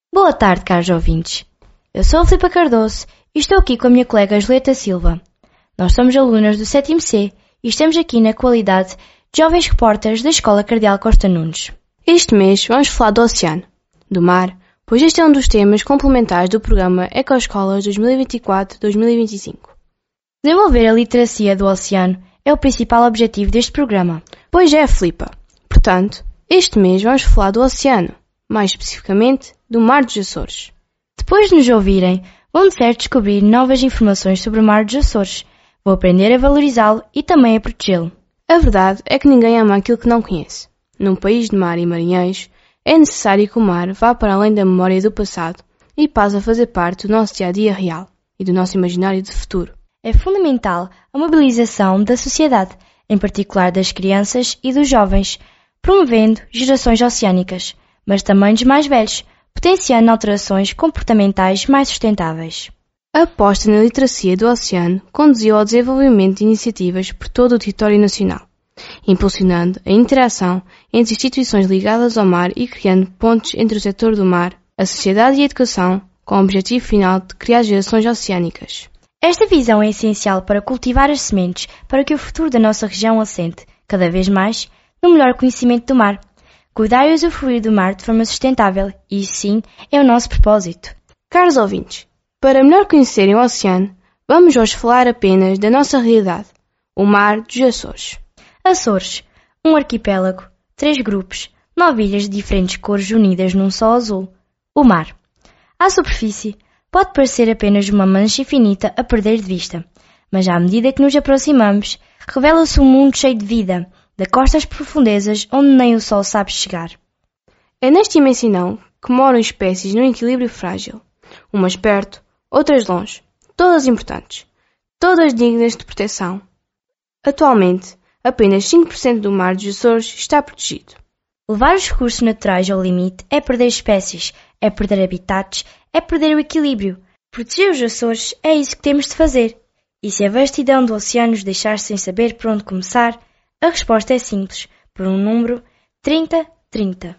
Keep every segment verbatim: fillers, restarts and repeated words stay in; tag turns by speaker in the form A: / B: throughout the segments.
A: Boa tarde, caros ouvintes. Eu sou a Filipa Cardoso e estou aqui com a minha colega Julieta Silva. Nós somos alunas do sétimo C e estamos aqui na qualidade de jovens repórteres da Escola Cardeal Costa Nunes.
B: Este mês vamos falar do oceano, do mar, pois este é um dos temas complementares do programa Ecoescolas dois mil e vinte e quatro a dois mil e vinte e cinco.
A: Desenvolver a literacia do oceano é o principal objetivo deste programa.
B: Pois é, Filipa. Portanto, este mês vamos falar do oceano, mais especificamente do Mar dos Açores.
A: Depois de nos ouvirem, vão de certo descobrir novas informações sobre o Mar dos Açores. Vou aprender a valorizá-lo e também a protegê-lo.
B: A verdade é que ninguém ama aquilo que não conhece. Num país de mar e marinheiros, é necessário que o mar vá para além da memória do passado e passe a fazer parte do nosso dia-a-dia real e do nosso imaginário de futuro.
A: É fundamental a mobilização da sociedade, em particular das crianças e dos jovens, promovendo gerações oceânicas, mas também dos mais velhos, potenciando alterações comportamentais mais sustentáveis.
B: A aposta na literacia do oceano conduziu ao desenvolvimento de iniciativas por todo o território nacional, impulsionando a interação entre instituições ligadas ao mar e criando pontes entre o setor do mar, a sociedade e a educação, com o objetivo final de criar gerações oceânicas.
A: Esta visão é essencial para cultivar as sementes para que o futuro da nossa região assente, cada vez mais, no melhor conhecimento do mar. Cuidar e usufruir do mar de forma sustentável, e isso sim é o nosso propósito.
B: Caros ouvintes, para melhor conhecerem o oceano, vamos hoje falar apenas da nossa realidade, o Mar dos Açores.
A: Açores, um arquipélago, três grupos, nove ilhas de diferentes cores unidas num só azul. O mar. À superfície, pode parecer apenas uma mancha infinita a perder de vista, mas à medida que nos aproximamos, revela-se um mundo cheio de vida, de costas profundezas onde nem o sol sabe chegar.
B: É nesta imensidão que moram espécies num equilíbrio frágil, umas perto, outras longe, todas importantes, todas dignas de proteção. Atualmente, apenas cinco por cento do Mar dos Açores está protegido.
A: Levar os recursos naturais ao limite é perder espécies, é perder habitats, é perder o equilíbrio. Proteger os Açores é isso que temos de fazer. E se a vastidão do oceano nos deixar sem saber por onde começar, a resposta é simples, por um número trinta trinta.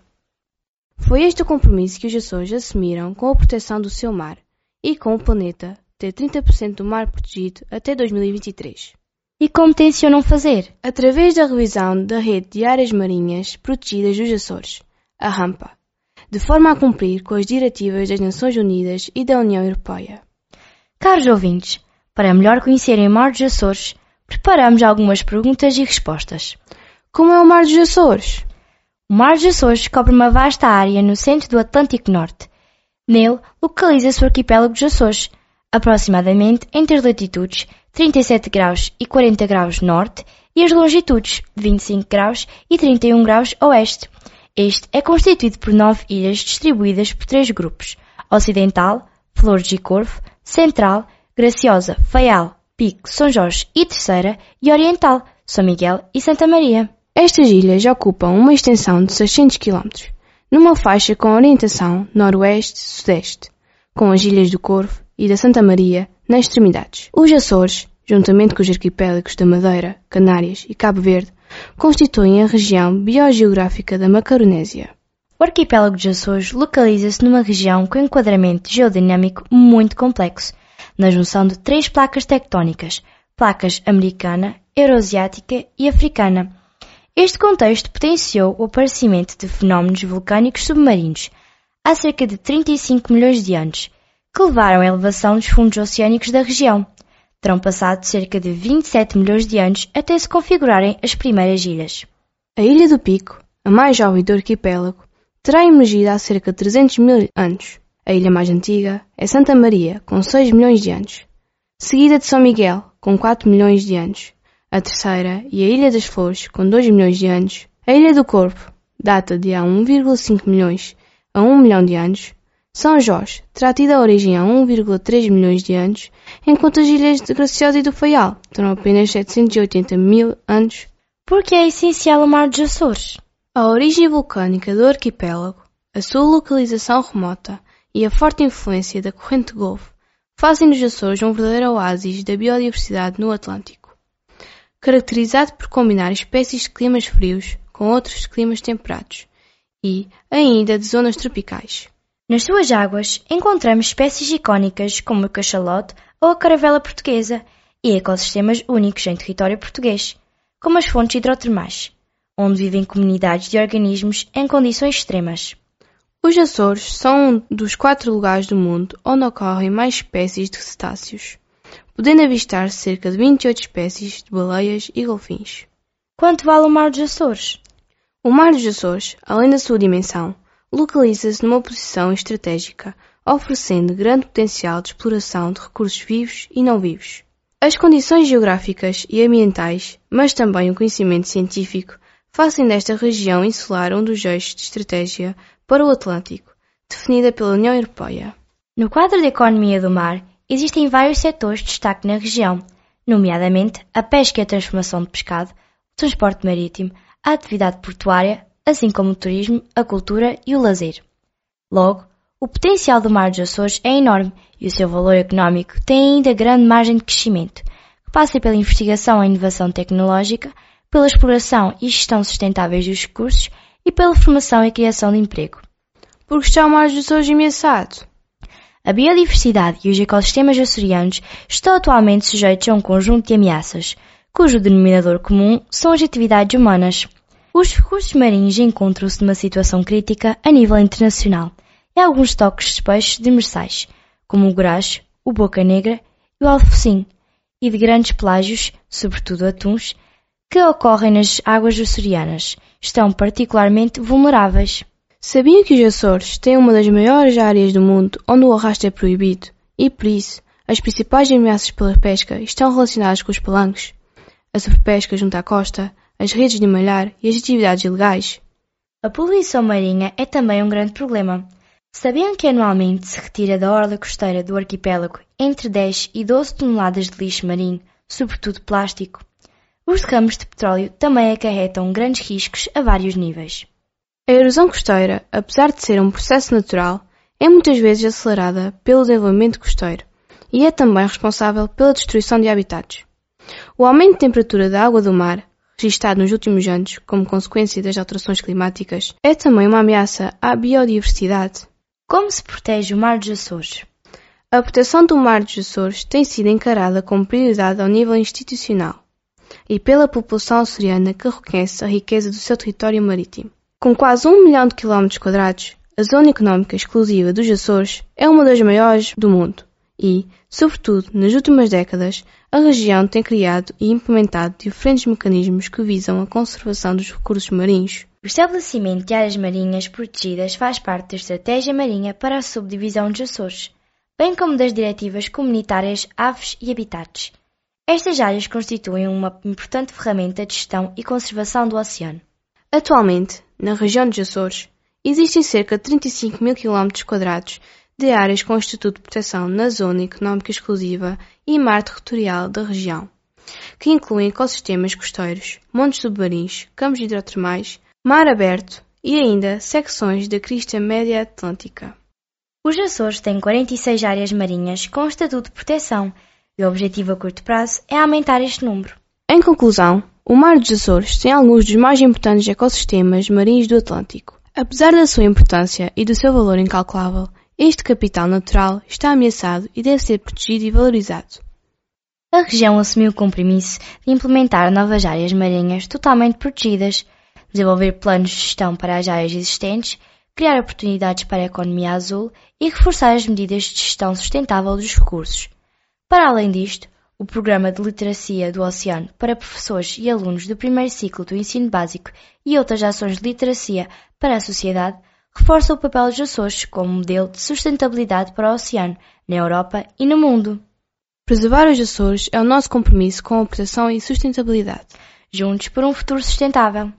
B: Foi este o compromisso que os Açores assumiram com a proteção do seu mar e com o planeta ter trinta por cento do mar protegido até dois mil e vinte e três.
A: E como tencionam fazer?
B: Através da revisão da rede de áreas marinhas protegidas dos Açores, a RAMPA, de forma a cumprir com as diretivas das Nações Unidas e da União Europeia.
A: Caros ouvintes, para melhor conhecerem o Mar dos Açores, preparamos algumas perguntas e respostas.
B: Como é o Mar dos Açores?
A: O Mar dos Açores cobre uma vasta área no centro do Atlântico Norte. Nele, localiza-se o arquipélago dos Açores, aproximadamente entre as latitudes trinta e sete graus e quarenta graus norte e as longitudes vinte e cinco graus e trinta e um graus oeste. Este é constituído por nove ilhas distribuídas por três grupos: Ocidental, Flores e Corvo, Central, Graciosa, Faial, Pico, São Jorge e Terceira, e Oriental, São Miguel e Santa Maria.
B: Estas ilhas ocupam uma extensão de seiscentos quilómetros, numa faixa com orientação noroeste-sudeste, com as ilhas do Corvo e da Santa Maria nas extremidades. Os Açores, juntamente com os arquipélagos da Madeira, Canárias e Cabo Verde, constituem a região biogeográfica da Macaronésia.
A: O arquipélago dos Açores localiza-se numa região com enquadramento geodinâmico muito complexo, na junção de três placas tectónicas, placas americana, euroasiática e africana. Este contexto potenciou o aparecimento de fenómenos vulcânicos submarinos há cerca de trinta e cinco milhões de anos, que levaram à elevação dos fundos oceânicos da região. Terão passado cerca de vinte e sete milhões de anos até se configurarem as primeiras ilhas.
B: A Ilha do Pico, a mais jovem do arquipélago, terá emergido há cerca de trezentos mil anos. A ilha mais antiga é Santa Maria, com seis milhões de anos, seguida de São Miguel, com quatro milhões de anos. A Terceira e a Ilha das Flores, com dois milhões de anos. A Ilha do Corvo data de há um vírgula cinco milhões a um milhão de anos. São Jorge terá tido a origem há um vírgula três milhões de anos, enquanto as ilhas de Graciosa e do Faial terão apenas setecentos e oitenta mil anos.
A: Por que é essencial o Mar dos Açores?
B: A origem vulcânica do arquipélago, a sua localização remota e a forte influência da corrente Golfo fazem dos Açores um verdadeiro oásis da biodiversidade no Atlântico, caracterizado por combinar espécies de climas frios com outros climas temperados e, ainda, de zonas tropicais.
A: Nas suas águas encontramos espécies icónicas como o cachalote ou a caravela portuguesa e ecossistemas únicos em território português, como as fontes hidrotermais, onde vivem comunidades de organismos em condições extremas.
B: Os Açores são um dos quatro lugares do mundo onde ocorrem mais espécies de cetáceos, podendo avistar cerca de vinte e oito espécies de baleias e golfinhos.
A: Quanto vale o Mar dos Açores?
B: O Mar dos Açores, além da sua dimensão, localiza-se numa posição estratégica, oferecendo grande potencial de exploração de recursos vivos e não vivos. As condições geográficas e ambientais, mas também o conhecimento científico, fazem desta região insular um dos eixos de estratégia para o Atlântico, definida pela União Europeia.
A: No quadro da economia do mar, existem vários setores de destaque na região, nomeadamente a pesca e a transformação de pescado, o transporte marítimo, a atividade portuária, assim como o turismo, a cultura e o lazer. Logo, o potencial do Mar dos Açores é enorme e o seu valor económico tem ainda grande margem de crescimento, que passa pela investigação e inovação tecnológica, pela exploração e gestão sustentáveis dos recursos e pela formação e criação de emprego.
B: Porque está o Mar dos Açores ameaçado?
A: A biodiversidade e os ecossistemas açorianos estão atualmente sujeitos a um conjunto de ameaças, cujo denominador comum são as atividades humanas. Os recursos marinhos encontram-se numa situação crítica a nível internacional e há alguns estoques de peixes demersais, como o graxo, o boca negra e o alfocinho, e de grandes pelágios, sobretudo atuns, que ocorrem nas águas açorianas, estão particularmente vulneráveis.
B: Sabia que os Açores têm uma das maiores áreas do mundo onde o arrasto é proibido e, por isso, as principais ameaças pela pesca estão relacionadas com os palancos, a sobrepesca junto à costa, as redes de malhar e as atividades ilegais?
A: A poluição marinha é também um grande problema. Sabiam que anualmente se retira da orla costeira do arquipélago entre dez e doze toneladas de lixo marinho, sobretudo plástico? Os derrames de petróleo também acarretam grandes riscos a vários níveis.
B: A erosão costeira, apesar de ser um processo natural, é muitas vezes acelerada pelo desenvolvimento costeiro e é também responsável pela destruição de habitats. O aumento de temperatura da água do mar, registado nos últimos anos como consequência das alterações climáticas, é também uma ameaça à biodiversidade.
A: Como se protege o Mar dos Açores?
B: A proteção do Mar dos Açores tem sido encarada como prioridade ao nível institucional e pela população açoriana que reconhece a riqueza do seu território marítimo. Com quase um milhão de quilómetros quadrados, a Zona Económica Exclusiva dos Açores é uma das maiores do mundo e, sobretudo nas últimas décadas, a região tem criado e implementado diferentes mecanismos que visam a conservação dos recursos marinhos.
A: O estabelecimento de áreas marinhas protegidas faz parte da Estratégia Marinha para a Subdivisão dos Açores, bem como das Diretivas Comunitárias Aves e Habitats. Estas áreas constituem uma importante ferramenta de gestão e conservação do oceano.
B: Atualmente, na região dos Açores, existem cerca de trinta e cinco mil quilómetros quadrados de áreas com estatuto de proteção na Zona Económica Exclusiva e mar territorial da região, que incluem ecossistemas costeiros, montes submarinos, campos hidrotermais, mar aberto e ainda secções da crista média atlântica.
A: Os Açores têm quarenta e seis áreas marinhas com estatuto de proteção e o objetivo a curto prazo é aumentar este número.
B: Em conclusão, o Mar dos Açores tem alguns dos mais importantes ecossistemas marinhos do Atlântico. Apesar da sua importância e do seu valor incalculável, este capital natural está ameaçado e deve ser protegido e valorizado.
A: A região assumiu o compromisso de implementar novas áreas marinhas totalmente protegidas, desenvolver planos de gestão para as áreas existentes, criar oportunidades para a economia azul e reforçar as medidas de gestão sustentável dos recursos. Para além disto, o Programa de Literacia do Oceano para professores e alunos do primeiro ciclo do ensino básico e outras ações de literacia para a sociedade reforça o papel dos Açores como modelo de sustentabilidade para o oceano, na Europa e no mundo.
B: Preservar os Açores é o nosso compromisso com a proteção e sustentabilidade.
A: Juntos por um futuro sustentável.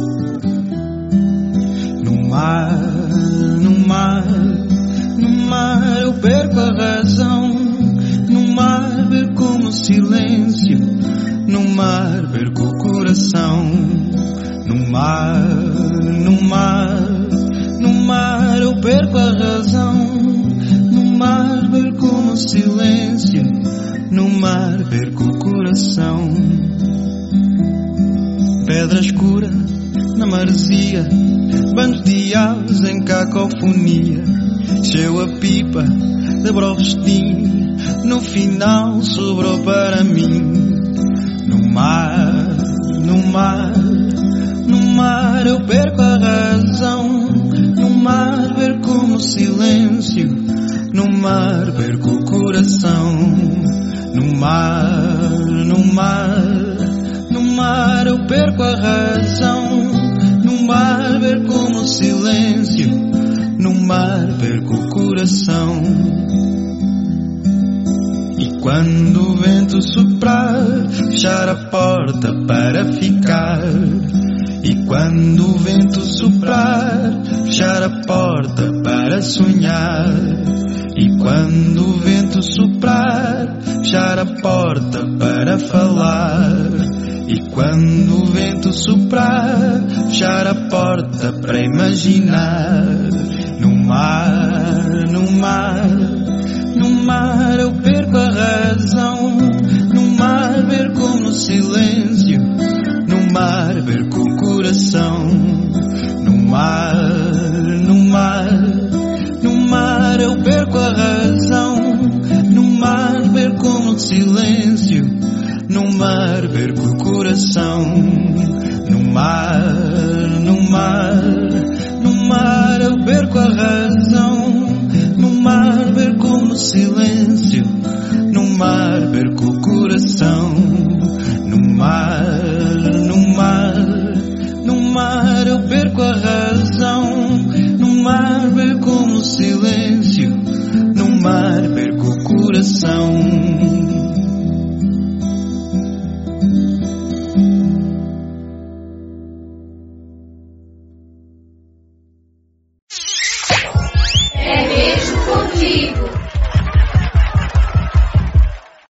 C: No mar, no mar, eu perco a razão. No mar perco o silêncio, no mar perco o coração. No mar, no mar, no mar eu perco a razão. No mar perco o silêncio, no mar perco o coração. Pedra escura na maresia, bandos de aves em cacofonia. Encheu a pipa de Brofstein, no final sobrou para mim. No mar, no mar, no mar eu perco a razão. No mar perco o silêncio, no mar perco o coração. No mar, no mar, no mar eu perco a razão. No mar perco o silêncio, no mar perco o coração. E quando o vento soprar, fechar a porta para ficar. E quando o vento soprar, fechar a porta para sonhar. E quando o vento soprar, fechar a porta para falar. E quando o vento soprar, fechar a porta para imaginar. No mar, no mar, no mar eu perco a razão. No mar perco o silêncio, no mar perco o coração. No mar, no mar, no mar eu perco a razão. No mar perco o silêncio, no mar perco o coração. No mar, no mar, no mar eu perco a razão. No mar perco o silêncio, no mar perco o coração. No mar, no mar, no mar eu perco a razão. No mar perco o silêncio, no mar perco o coração.
D: É mesmo contigo.